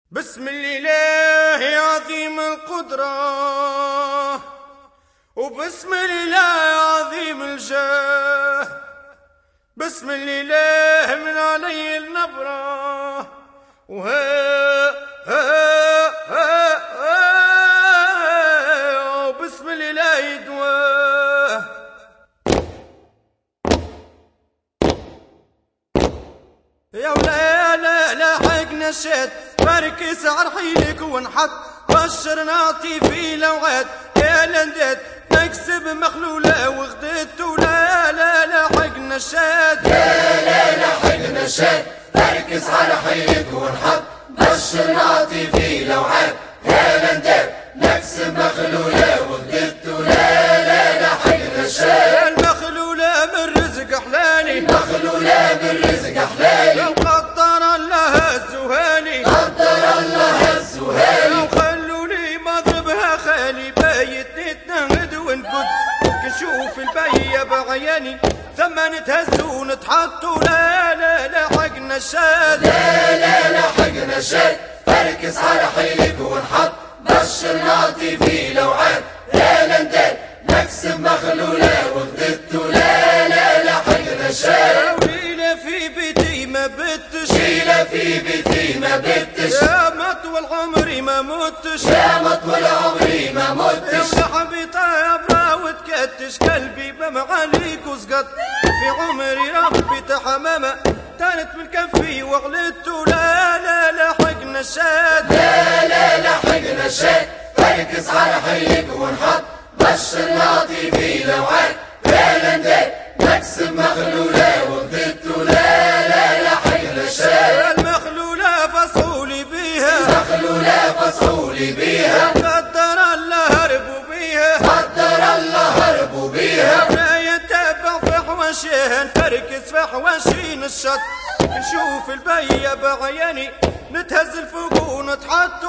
بسم الإله عظيم القدرة، وبسم الإله عظيم الجاه، بسم الإله من علي النبرة، وبسم الإله يدواه. يا ولا لا حقنا الشد بركس عرحيلك ونحط بشر نعطي في لوعات يا لندات نكسب مخلولة وغدت ولا حقنا الشد لا حقنا الشد بركس عرحيلك ونحط بشر نعطي في لوعات يا لندات نكسب مخلولة وغدت ولا حقنا الشد. المخلولة من رزق حلالي، المخلولة من رزق حلالي، لو قدر الله الزهاني، قدر الله الزهاني، لو خلوني مضربها خالي بايت نتنهد ونقد نشوف البية بعياني ثم نتهز ونتحط لا حقنا الشاد لا حقنا الشد بركس على حيلك ونحط بشر نعطي في لوعات يا لندات نكسب مخلولة وغدت لا حقنا الشد. ويلة في بيتي ما بتش، ويلة في بيتي ما بتش، يا مطول عمري ما متش، يا مطول عمري ما متش، صاحبي طابرة وتكتش قلبي بمعاليك وسقط في عمري ربي تحمامة تانت من كفي وغلت لا حقنا الشاد لا حقنا الشد بركس على حيلك ونحط بشر نعطي في لوعات يا لندات نكسب مخلولة وغدت لا حقنا الشد. المخلولة فصولي بيها، المخلولة فصولي بيها، قدر الله هربوا بيها، قدر الله هربوا بيها، لا يتبع في حواشيه نفركس في حواشين الشط نشوف البية بعياني نتهز الفوق ونتحط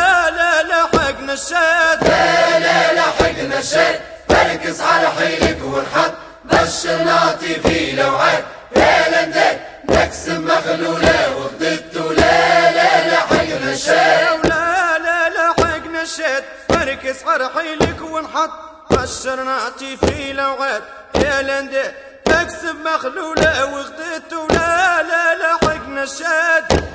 لا حقنا الشاد لا حقنا الشد بركس على حيلك ونحط بشر نعطي في لوعات يا لندات نكسب مخلولة وغدت لا حقنا الشد. لا حقنا الشاد بركس على حيلك ونحط بشر نعطي في لوعات يا لندات نكسب مخلولة وغدت لا حقنا الشاد.